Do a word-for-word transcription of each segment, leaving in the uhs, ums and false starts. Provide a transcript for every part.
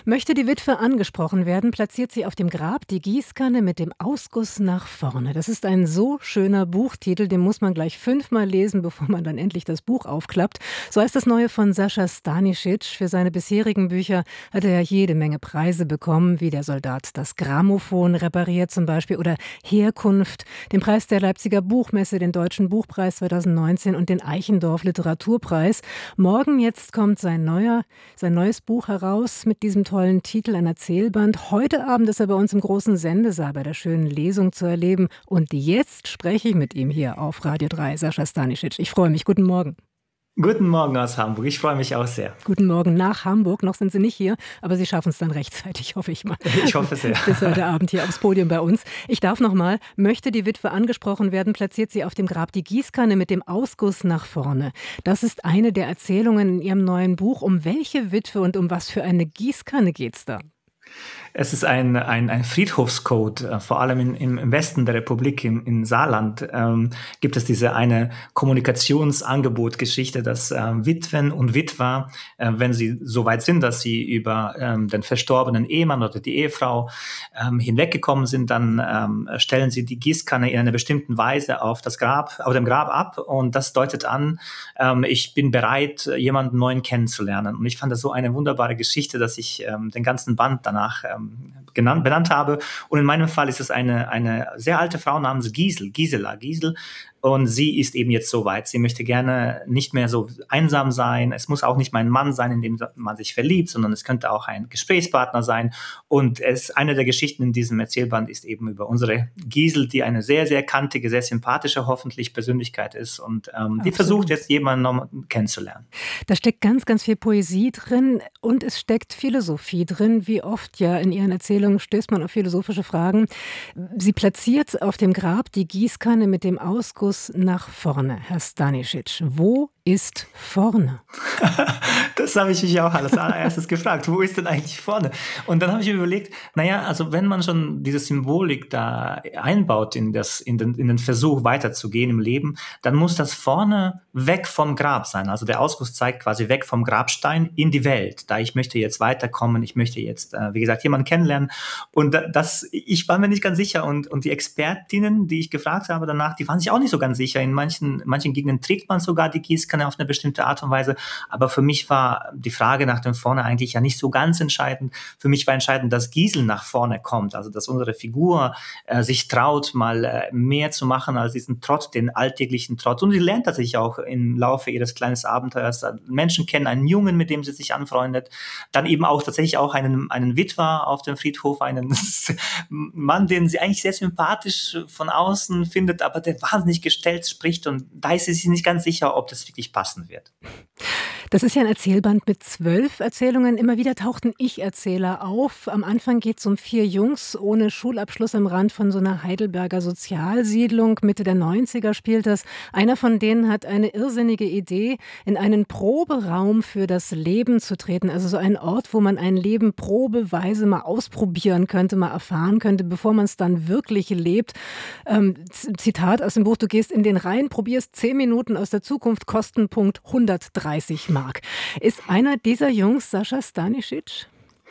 Möchte die Witwe angesprochen werden, platziert sie auf dem Grab die Gießkanne mit dem Ausguss nach vorne. Das ist ein so schöner Buchtitel, den muss man gleich fünfmal lesen, bevor man dann endlich das Buch aufklappt. So heißt das Neue von Sascha Stanisic. Für seine bisherigen Bücher hat er ja jede Menge Preise bekommen, wie Der Soldat das Grammophon repariert zum Beispiel oder Herkunft, den Preis der Leipziger Buchmesse, den Deutschen Buchpreis zweitausendneunzehn und den Eichendorff Literaturpreis. Morgen jetzt kommt sein neuer, sein neues Buch heraus mit diesem tollen Titel, ein Erzählband. Heute Abend ist er bei uns im großen Sendesaal bei der schönen Lesung zu erleben. Und jetzt spreche ich mit ihm hier auf Radio drei, Sascha Stanisic. Ich freue mich. Guten Morgen. Guten Morgen aus Hamburg. Ich freue mich auch sehr. Guten Morgen nach Hamburg. Noch sind Sie nicht hier, aber Sie schaffen es dann rechtzeitig, hoffe ich mal. Ich hoffe sehr. Bis heute Abend hier aufs Podium bei uns. Ich darf noch mal, möchte die Witwe angesprochen werden, platziert sie auf dem Grab die Gießkanne mit dem Ausguss nach vorne. Das ist eine der Erzählungen in Ihrem neuen Buch. Um welche Witwe und um was für eine Gießkanne geht's da? Es ist ein, ein, ein Friedhofscode, vor allem in, im Westen der Republik, in, in Saarland, ähm, gibt es diese eine Kommunikationsangebot-Geschichte, dass ähm, Witwen und Witwer, äh, wenn sie so weit sind, dass sie über ähm, den verstorbenen Ehemann oder die Ehefrau ähm, hinweggekommen sind, dann ähm, stellen sie die Gießkanne in einer bestimmten Weise auf das Grab, auf dem Grab ab, und das deutet an, ähm, ich bin bereit, jemanden neuen kennenzulernen. Und ich fand das so eine wunderbare Geschichte, dass ich ähm, den ganzen Band danach ähm, genannt, benannt habe. Und in meinem Fall ist es eine, eine sehr alte Frau namens Gisel, Gisela Gisel. Und sie ist eben jetzt so weit. Sie möchte gerne nicht mehr so einsam sein. Es muss auch nicht mein Mann sein, in dem man sich verliebt, sondern es könnte auch ein Gesprächspartner sein. Und es, eine der Geschichten in diesem Erzählband ist eben über unsere Gisel, die eine sehr, sehr kantige, sehr sympathische, hoffentlich Persönlichkeit ist. Und ähm, die versucht jetzt jemanden noch kennenzulernen. Da steckt ganz, ganz viel Poesie drin und es steckt Philosophie drin. Wie oft ja in Ihren Erzählungen stößt man auf philosophische Fragen. Sie platziert auf dem Grab die Gießkanne mit dem Ausguss nach vorne, Herr Stanisic. Wo ist vorne? Das habe ich mich auch als allererstes gefragt. Wo ist denn eigentlich vorne? Und dann habe ich mir überlegt, naja, also wenn man schon diese Symbolik da einbaut in, das, in, den, in den Versuch weiterzugehen im Leben, dann muss das vorne weg vom Grab sein. Also der Ausguss zeigt quasi weg vom Grabstein in die Welt. Da ich möchte jetzt weiterkommen, ich möchte jetzt, äh, wie gesagt, jemanden kennenlernen. Und das, ich war mir nicht ganz sicher. Und, und die Expertinnen, die ich gefragt habe danach, die waren sich auch nicht so ganz sicher. In manchen, manchen Gegenden trägt man sogar die Gießkanne auf eine bestimmte Art und Weise. Aber für mich war die Frage nach dem Vorne eigentlich ja nicht so ganz entscheidend. Für mich war entscheidend, dass Gisel nach vorne kommt. Also, dass unsere Figur äh, sich traut, mal äh, mehr zu machen als diesen Trott, den alltäglichen Trott. Und sie lernt tatsächlich auch im Laufe ihres kleinen Abenteuers Menschen kennen, einen Jungen, mit dem sie sich anfreundet. Dann eben auch tatsächlich auch einen, einen Witwer auf dem Friedhof, einen Mann, den sie eigentlich sehr sympathisch von außen findet, aber der wahnsinnig gestellt spricht. Und da ist sie sich nicht ganz sicher, ob das wirklich passen wird. Das ist ja ein Erzählband mit zwölf Erzählungen. Immer wieder tauchten Ich-Erzähler auf. Am Anfang geht es um vier Jungs ohne Schulabschluss am Rand von so einer Heidelberger Sozialsiedlung. Mitte der neunziger spielt das. Einer von denen hat eine irrsinnige Idee, in einen Proberaum für das Leben zu treten. Also so einen Ort, wo man ein Leben probeweise mal ausprobieren könnte, mal erfahren könnte, bevor man es dann wirklich lebt. Ähm, Zitat aus dem Buch: Du gehst in den Rhein, probierst zehn Minuten aus der Zukunft, Kostenpunkt hundertdreißig Mark. Ist einer dieser Jungs Sascha Stanisic?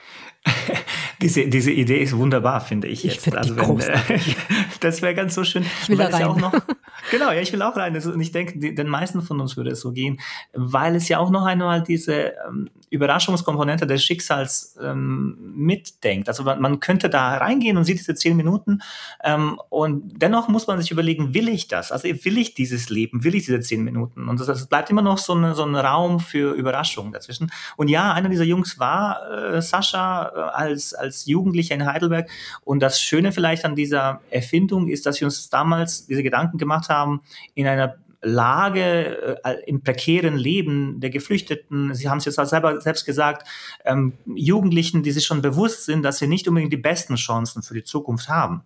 Diese, diese Idee ist wunderbar, finde ich. Ich jetzt. finde Also die wenn, großartig. Das wäre ganz so schön. Ich will da weil es rein. ja auch noch, genau, ja, ich will auch rein. Und ich denke, die, den meisten von uns würde es so gehen, weil es ja auch noch einmal diese ähm, Überraschungskomponente des Schicksals ähm, mitdenkt. Also man, man könnte da reingehen und sieht diese zehn Minuten ähm, und dennoch muss man sich überlegen, will ich das? Also will ich dieses Leben? Will ich diese zehn Minuten? Und es bleibt immer noch so, eine, so ein Raum für Überraschungen dazwischen. Und ja, einer dieser Jungs war äh, Sascha äh, als, als Jugendlicher in Heidelberg. Und das Schöne vielleicht an dieser Erfindung ist, dass wir uns damals diese Gedanken gemacht haben, in einer Lage, äh, im prekären Leben der Geflüchteten, Sie haben es jetzt selber selbst gesagt, ähm, Jugendlichen, die sich schon bewusst sind, dass sie nicht unbedingt die besten Chancen für die Zukunft haben.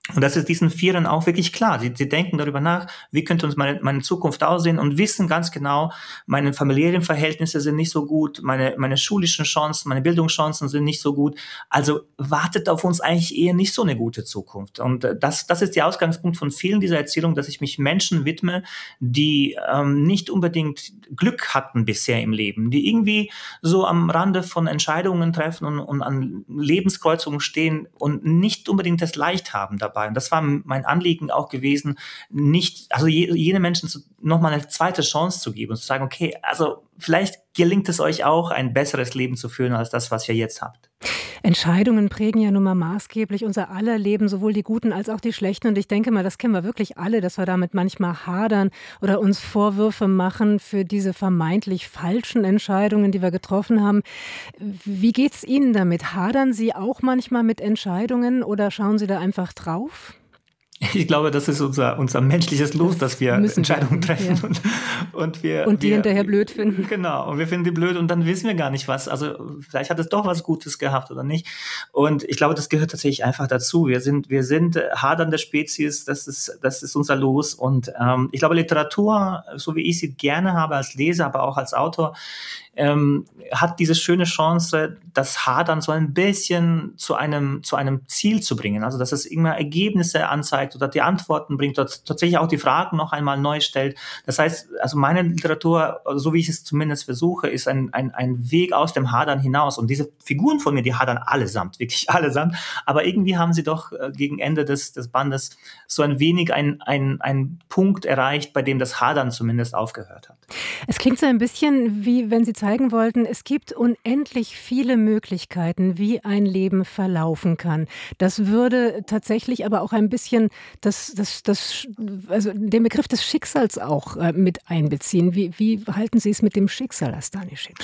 Und das ist diesen Vieren auch wirklich klar. Sie, sie denken darüber nach, wie könnte uns meine, meine Zukunft aussehen und wissen ganz genau, meine familiären Verhältnisse sind nicht so gut, meine, meine schulischen Chancen, meine Bildungschancen sind nicht so gut. Also wartet auf uns eigentlich eher nicht so eine gute Zukunft. Und äh, das, das ist der Ausgangspunkt von vielen dieser Erzählungen, dass ich mich Menschen widme, die ähm, nicht unbedingt Glück hatten bisher im Leben, die irgendwie so am Rande von Entscheidungen treffen und, und an Lebenskreuzungen stehen und nicht unbedingt das leicht haben dabei. Und das war mein Anliegen auch gewesen, nicht, also jene Menschen zu, nochmal eine zweite Chance zu geben und zu sagen, okay, also vielleicht gelingt es euch auch, ein besseres Leben zu führen als das, was ihr jetzt habt. Entscheidungen prägen ja nun mal maßgeblich unser aller Leben, sowohl die guten als auch die schlechten. Und ich denke mal, das kennen wir wirklich alle, dass wir damit manchmal hadern oder uns Vorwürfe machen für diese vermeintlich falschen Entscheidungen, die wir getroffen haben. Wie geht's Ihnen damit? Hadern Sie auch manchmal mit Entscheidungen oder schauen Sie da einfach drauf? Ich glaube, das ist unser, unser menschliches Los, dass wir Entscheidungen wir, treffen ja. und, und wir. Und die wir, hinterher blöd finden. Genau, und wir finden die blöd und dann wissen wir gar nicht was. Also vielleicht hat es doch was Gutes gehabt oder nicht. Und ich glaube, das gehört tatsächlich einfach dazu. Wir sind, wir sind hadernde Spezies, das ist, das ist unser Los. Und ähm, ich glaube, Literatur, so wie ich sie gerne habe als Leser, aber auch als Autor, ähm, hat diese schöne Chance, das Hadern so ein bisschen zu einem, zu einem Ziel zu bringen. Also, dass es immer Ergebnisse anzeigt oder die Antworten bringt, oder tatsächlich auch die Fragen noch einmal neu stellt. Das heißt, also meine Literatur, so wie ich es zumindest versuche, ist ein, ein, ein Weg aus dem Hadern hinaus. Und diese Figuren von mir, die hadern allesamt, wirklich allesamt. Aber irgendwie haben sie doch äh, gegen Ende des, des Bandes so ein wenig ein, ein, ein Punkt erreicht, bei dem das Hadern zumindest aufgehört hat. Es klingt so ein bisschen wie, wenn Sie zeigen wollten, es gibt unendlich viele Möglichkeiten, wie ein Leben verlaufen kann. Das würde tatsächlich aber auch ein bisschen das, das, das, also den Begriff des Schicksals auch äh, mit einbeziehen. Wie, wie halten Sie es mit dem Schicksal, Herr Stanisic?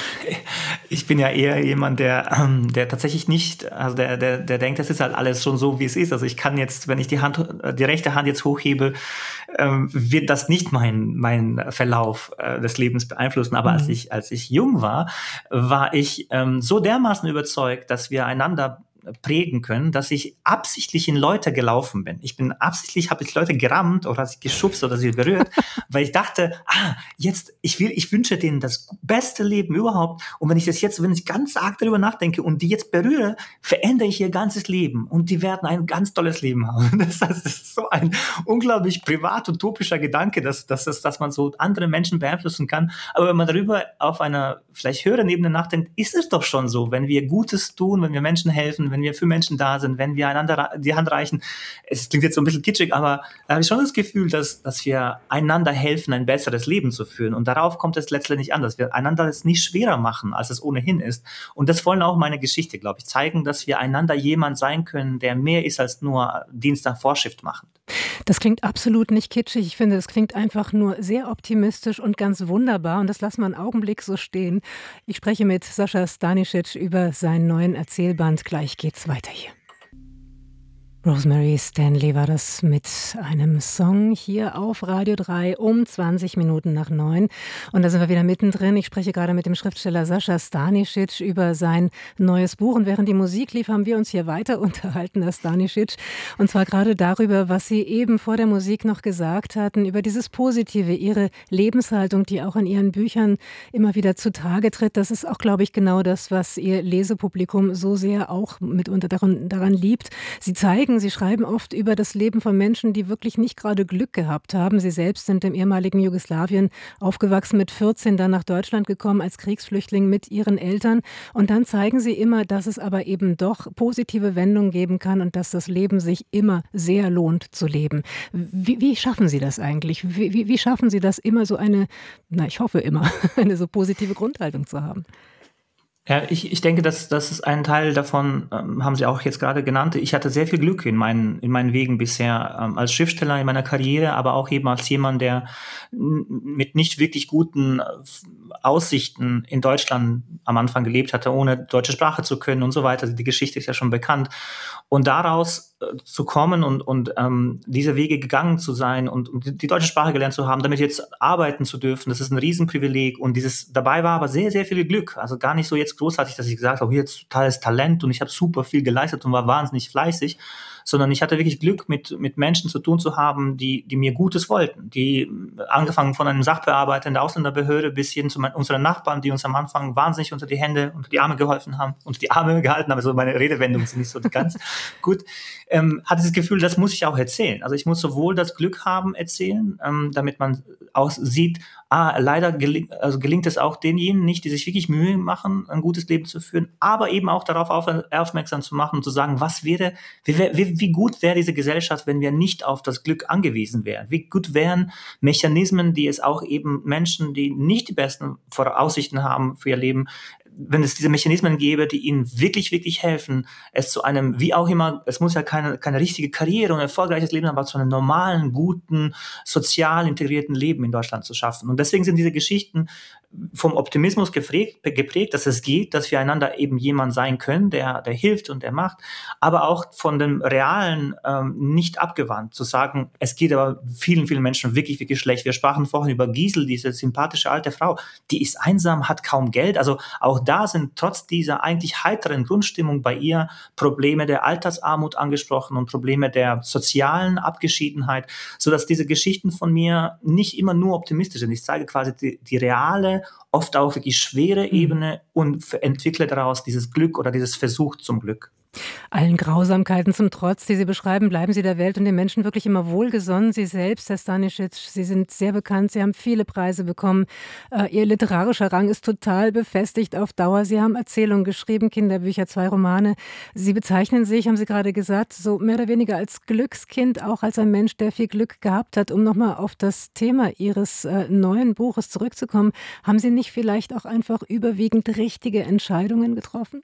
Ich bin ja eher jemand, der, ähm, der tatsächlich nicht, also der, der, der denkt, das ist halt alles schon so, wie es ist. Also ich kann jetzt, wenn ich die Hand, die rechte Hand jetzt hochhebe, ähm, wird das nicht mein, mein Verlauf äh, des Lebens beeinflussen. Aber mhm. als ich, als ich jung war, war ich ähm, so dermaßen überzeugt, dass wir einander prägen können, dass ich absichtlich in Leute gelaufen bin. Ich bin absichtlich, habe ich Leute gerammt oder sie geschubst oder sie berührt, weil ich dachte, ah, jetzt, ich will, ich wünsche denen das beste Leben überhaupt. Und wenn ich das jetzt, wenn ich ganz arg darüber nachdenke und die jetzt berühre, verändere ich ihr ganzes Leben und die werden ein ganz tolles Leben haben. Das heißt, das ist so ein unglaublich privat-utopischer Gedanke, dass, dass, dass, dass man so andere Menschen beeinflussen kann. Aber wenn man darüber auf einer vielleicht höheren Ebene nachdenkt, ist es doch schon so, wenn wir Gutes tun, wenn wir Menschen helfen, wenn wir für Menschen da sind, wenn wir einander die Hand reichen. Es klingt jetzt so ein bisschen kitschig, aber da habe ich schon das Gefühl, dass, dass wir einander helfen, ein besseres Leben zu führen. Und darauf kommt es letztendlich an, dass wir einander es nicht schwerer machen, als es ohnehin ist. Und das wollen auch meine Geschichte, glaube ich, zeigen, dass wir einander jemand sein können, der mehr ist als nur Dienst nach Vorschrift machen. Das klingt absolut nicht kitschig. Ich finde, es klingt einfach nur sehr optimistisch und ganz wunderbar. Und das lassen wir einen Augenblick so stehen. Ich spreche mit Sascha Stanisic über seinen neuen Erzählband. Gleich geht's weiter hier. Rosemary Stanley war das mit einem Song hier auf Radio drei um zwanzig Minuten nach neun. Und da sind wir wieder mittendrin. Ich spreche gerade mit dem Schriftsteller Sascha Stanisic über sein neues Buch. Und während die Musik lief, haben wir uns hier weiter unterhalten, Herr Stanisic. Und zwar gerade darüber, was Sie eben vor der Musik noch gesagt hatten, über dieses Positive, Ihre Lebenshaltung, die auch in Ihren Büchern immer wieder zutage tritt. Das ist auch, glaube ich, genau das, was Ihr Lesepublikum so sehr auch mitunter daran, daran liebt. Sie zeigen, Sie schreiben oft über das Leben von Menschen, die wirklich nicht gerade Glück gehabt haben. Sie selbst sind im ehemaligen Jugoslawien aufgewachsen, mit vierzehn dann nach Deutschland gekommen als Kriegsflüchtling mit ihren Eltern. Und dann zeigen Sie immer, dass es aber eben doch positive Wendungen geben kann und dass das Leben sich immer sehr lohnt zu leben. Wie, wie schaffen Sie das eigentlich? Wie, wie, wie schaffen Sie das, immer so eine, na ich hoffe immer, eine so positive Grundhaltung zu haben? Ja, ich, ich denke, dass das ist ein Teil davon, ähm, haben Sie auch jetzt gerade genannt. Ich hatte sehr viel Glück in meinen, in meinen Wegen bisher, ähm, als Schriftsteller in meiner Karriere, aber auch eben als jemand, der n- mit nicht wirklich guten äh, Aussichten in Deutschland am Anfang gelebt hatte, ohne deutsche Sprache zu können und so weiter. Die Geschichte ist ja schon bekannt. Und daraus äh, zu kommen und, und ähm, diese Wege gegangen zu sein und, und die, die deutsche Sprache gelernt zu haben, damit jetzt arbeiten zu dürfen, das ist ein Riesenprivileg. Und dieses dabei war aber sehr, sehr viel Glück. Also gar nicht so jetzt großartig, dass ich gesagt habe, hier ist totales Talent und ich habe super viel geleistet und war wahnsinnig fleißig, sondern ich hatte wirklich Glück, mit, mit Menschen zu tun zu haben, die, die mir Gutes wollten, die angefangen von einem Sachbearbeiter in der Ausländerbehörde bis hin zu mein, unseren Nachbarn, die uns am Anfang wahnsinnig unter die Hände, unter die Arme geholfen haben, unter die Arme gehalten haben, also meine Redewendungen sind nicht so ganz gut, ähm, hatte das Gefühl, das muss ich auch erzählen. Also ich muss sowohl das Glück haben, erzählen, ähm, damit man auch sieht, ah, leider geling, also gelingt es auch denjenigen nicht, die sich wirklich Mühe machen, ein gutes Leben zu führen, aber eben auch darauf auf, aufmerksam zu machen und zu sagen, was wäre, wie, wie, wie gut wäre diese Gesellschaft, wenn wir nicht auf das Glück angewiesen wären? Wie gut wären Mechanismen, die es auch eben Menschen, die nicht die besten Voraussichten haben für ihr Leben, wenn es diese Mechanismen gäbe, die ihnen wirklich, wirklich helfen, es zu einem, wie auch immer, es muss ja keine, keine richtige Karriere und ein erfolgreiches Leben, aber zu einem normalen, guten, sozial integrierten Leben in Deutschland zu schaffen. Und deswegen sind diese Geschichten vom Optimismus geprägt, geprägt, dass es geht, dass wir einander eben jemand sein können, der, der hilft und der macht, aber auch von dem Realen ähm, nicht abgewandt, zu sagen, es geht aber vielen, vielen Menschen wirklich, wirklich schlecht. Wir sprachen vorhin über Gisel, diese sympathische alte Frau, die ist einsam, hat kaum Geld, also auch da sind trotz dieser eigentlich heiteren Grundstimmung bei ihr Probleme der Altersarmut angesprochen und Probleme der sozialen Abgeschiedenheit, sodass diese Geschichten von mir nicht immer nur optimistisch sind. Ich zeige quasi die, die reale, oft auch wirklich schwere Ebene und entwickle daraus dieses Glück oder dieses Versuch zum Glück. Allen Grausamkeiten zum Trotz, die Sie beschreiben, bleiben Sie der Welt und den Menschen wirklich immer wohlgesonnen. Sie selbst, Herr Stanisic, Sie sind sehr bekannt, Sie haben viele Preise bekommen. Äh, Ihr literarischer Rang ist total befestigt auf Dauer. Sie haben Erzählungen geschrieben, Kinderbücher, zwei Romane. Sie bezeichnen sich, haben Sie gerade gesagt, so mehr oder weniger als Glückskind, auch als ein Mensch, der viel Glück gehabt hat. Um nochmal auf das Thema Ihres äh, neuen Buches zurückzukommen, haben Sie nicht vielleicht auch einfach überwiegend richtige Entscheidungen getroffen?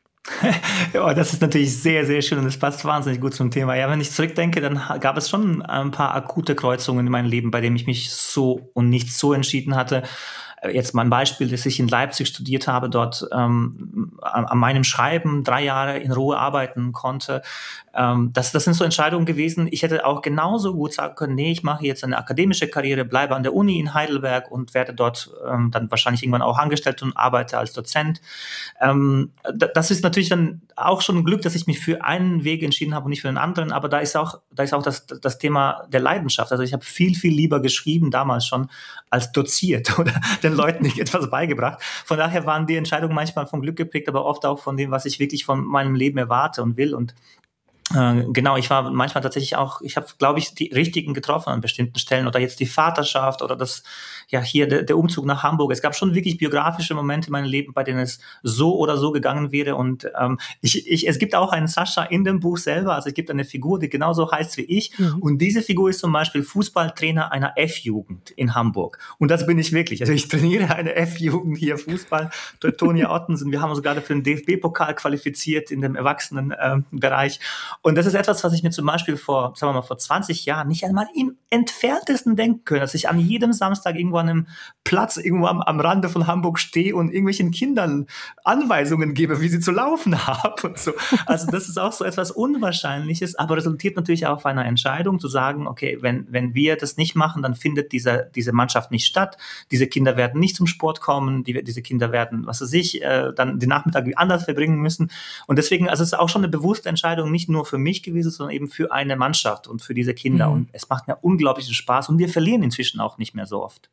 Ja, das ist natürlich sehr, sehr schön und das passt wahnsinnig gut zum Thema. Ja, wenn ich zurückdenke, dann gab es schon ein paar akute Kreuzungen in meinem Leben, bei denen ich mich so und nicht so entschieden hatte. Jetzt mal ein Beispiel, dass ich in Leipzig studiert habe, dort ähm, an, an meinem Schreiben drei Jahre in Ruhe arbeiten konnte. Ähm, das, das sind so Entscheidungen gewesen. Ich hätte auch genauso gut sagen können, nee, ich mache jetzt eine akademische Karriere, bleibe an der Uni in Heidelberg und werde dort ähm, dann wahrscheinlich irgendwann auch angestellt und arbeite als Dozent. Ähm, das ist natürlich dann auch schon ein Glück, dass ich mich für einen Weg entschieden habe und nicht für einen anderen. Aber da ist auch, da ist auch das, das Thema der Leidenschaft. Also ich habe viel, viel lieber geschrieben, damals schon, als doziert oder den Leuten nicht etwas beigebracht. Von daher waren die Entscheidungen manchmal vom Glück geprägt, aber oft auch von dem, was ich wirklich von meinem Leben erwarte und will. Und äh, genau, ich war manchmal tatsächlich auch, ich habe, glaube ich, die richtigen getroffen an bestimmten Stellen oder jetzt die Vaterschaft oder das, ja, hier der, der Umzug nach Hamburg. Es gab schon wirklich biografische Momente in meinem Leben, bei denen es so oder so gegangen wäre. Und ähm, ich, ich, es gibt auch einen Sascha in dem Buch selber. Also es gibt eine Figur, die genauso heißt wie ich. Mhm. Und diese Figur ist zum Beispiel Fußballtrainer einer F-Jugend in Hamburg. Und das bin ich wirklich. Also ich trainiere eine F-Jugend hier Fußball. Teutonia Ottensen. Wir haben uns gerade für den D F B-Pokal qualifiziert in dem Erwachsenenbereich. Ähm, und das ist etwas, was ich mir zum Beispiel vor, sagen wir mal, vor zwanzig Jahren nicht einmal im entferntesten denken können, dass ich an jedem Samstag irgendwo an einem Platz irgendwo am, am Rande von Hamburg stehe und irgendwelchen Kindern Anweisungen gebe, wie sie zu laufen haben und so. Also das ist auch so etwas Unwahrscheinliches, aber resultiert natürlich auch auf einer Entscheidung zu sagen, okay, wenn, wenn wir das nicht machen, dann findet diese, diese Mannschaft nicht statt. Diese Kinder werden nicht zum Sport kommen, die, diese Kinder werden, was weiß ich, äh, dann den Nachmittag anders verbringen müssen. Und deswegen, also es ist auch schon eine bewusste Entscheidung, nicht nur für mich gewesen, sondern eben für eine Mannschaft und für diese Kinder. Mhm. Und es macht mir unglaublichen Spaß und wir verlieren inzwischen auch nicht mehr so oft.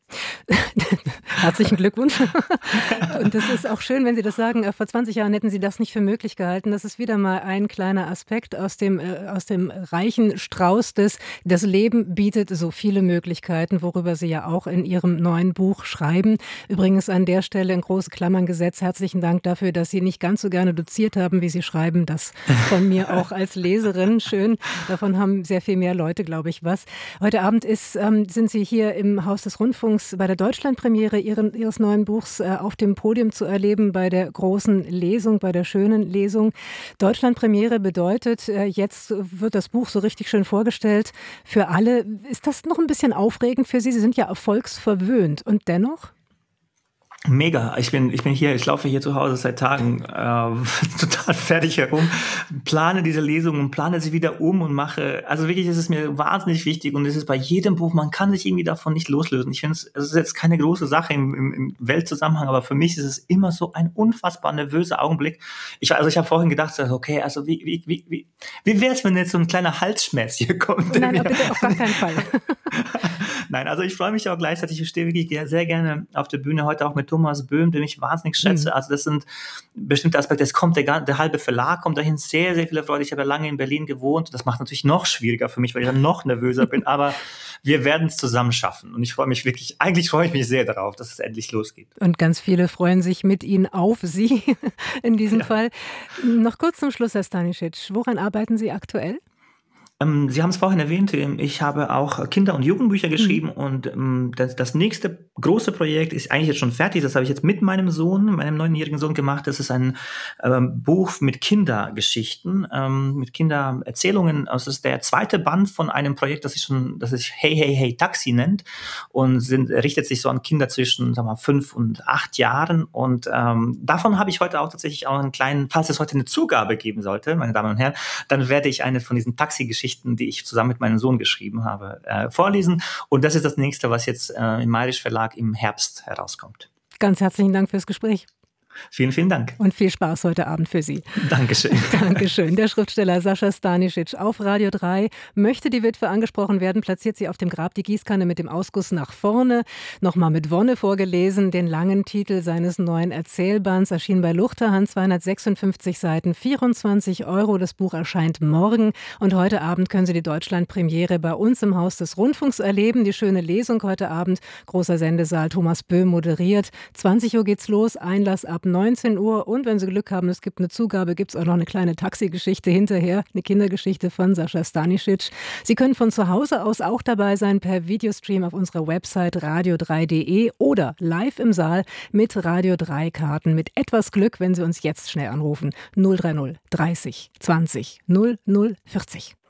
Herzlichen Glückwunsch. Und das ist auch schön, wenn Sie das sagen. Vor zwanzig Jahren hätten Sie das nicht für möglich gehalten. Das ist wieder mal ein kleiner Aspekt aus dem, äh, aus dem reichen Strauß des, das Leben bietet so viele Möglichkeiten, worüber Sie ja auch in Ihrem neuen Buch schreiben. Übrigens an der Stelle in große Klammern gesetzt. Herzlichen Dank dafür, dass Sie nicht ganz so gerne doziert haben, wie Sie schreiben. Das von mir auch als Leserin. Schön. Davon haben sehr viel mehr Leute, glaube ich, was. Heute Abend ist, ähm, sind Sie hier im Haus des Rundfunks bei der Deutschlandpremiere ihren, Ihres neuen Buchs äh, auf dem Podium zu erleben, bei der großen Lesung, bei der schönen Lesung. Deutschlandpremiere bedeutet, äh, jetzt wird das Buch so richtig schön vorgestellt für alle. Ist das noch ein bisschen aufregend für Sie? Sie sind ja erfolgsverwöhnt und dennoch? Mega. Ich bin, ich bin hier, ich laufe hier zu Hause seit Tagen äh, total fertig herum, plane diese Lesung und plane sie wieder um und mache, also wirklich ist es mir wahnsinnig wichtig und es ist bei jedem Buch, man kann sich irgendwie davon nicht loslösen. Ich finde, es es ist jetzt keine große Sache im, im, im Weltzusammenhang, aber für mich ist es immer so ein unfassbar nervöser Augenblick. Ich, also ich habe vorhin gedacht, so, okay, also wie, wie, wie, wie, wie wäre es, wenn jetzt so ein kleiner Halsschmerz hier kommt? Nein, aber bitte auf gar keinen Fall. Nein, also ich freue mich auch gleichzeitig, ich stehe wirklich sehr gerne auf der Bühne, heute auch mit Thomas Böhm, den ich wahnsinnig schätze. Mhm. Also das sind bestimmte Aspekte, es kommt der, der halbe Verlag, kommt dahin, sehr, sehr viele Freude. Ich habe ja lange in Berlin gewohnt, das macht natürlich noch schwieriger für mich, weil ich dann noch nervöser bin, aber wir werden es zusammen schaffen und ich freue mich wirklich, eigentlich freue ich mich sehr darauf, dass es endlich losgeht. Und ganz viele freuen sich mit Ihnen auf Sie in diesem ja. Fall. Noch kurz zum Schluss, Herr Stanisic, woran arbeiten Sie aktuell? Sie haben es vorhin erwähnt, ich habe auch Kinder- und Jugendbücher geschrieben mhm. und ähm, das, das nächste große Projekt ist eigentlich jetzt schon fertig. Das habe ich jetzt mit meinem Sohn, meinem neunjährigen Sohn gemacht. Das ist ein ähm, Buch mit Kindergeschichten, ähm, mit Kindererzählungen. Also das ist der zweite Band von einem Projekt, das sich schon, das sich Hey Hey Hey Taxi nennt und sind, richtet sich so an Kinder zwischen, sagen wir mal, fünf und acht Jahren. Und ähm, davon habe ich heute auch tatsächlich auch einen kleinen, falls es heute eine Zugabe geben sollte, meine Damen und Herren, dann werde ich eine von diesen Taxi-Geschichten, die ich zusammen mit meinem Sohn geschrieben habe, äh, vorlesen. Und das ist das nächste, was jetzt äh, im Mayrisch Verlag im Herbst herauskommt. Ganz herzlichen Dank fürs Gespräch. Vielen, vielen Dank. Und viel Spaß heute Abend für Sie. Dankeschön. Dankeschön. Der Schriftsteller Sascha Stanisic auf Radio drei. Möchte die Witwe angesprochen werden, platziert sie auf dem Grab die Gießkanne mit dem Ausguss nach vorne. Nochmal mit Wonne vorgelesen, den langen Titel seines neuen Erzählbands, erschien bei Luchterhand, zweihundertsechsundfünfzig Seiten, vierundzwanzig Euro. Das Buch erscheint morgen und heute Abend können Sie die Deutschlandpremiere bei uns im Haus des Rundfunks erleben. Die schöne Lesung heute Abend, großer Sendesaal, Thomas Böhm moderiert. zwanzig Uhr geht's los, Einlass ab neunzehn Uhr und wenn Sie Glück haben, es gibt eine Zugabe, gibt es auch noch eine kleine Taxigeschichte hinterher, eine Kindergeschichte von Sascha Stanisic. Sie können von zu Hause aus auch dabei sein per Videostream auf unserer Website radio drei punkt de oder live im Saal mit Radio drei Karten. Mit etwas Glück, wenn Sie uns jetzt schnell anrufen. null drei null dreißig zwanzig null null vierzig.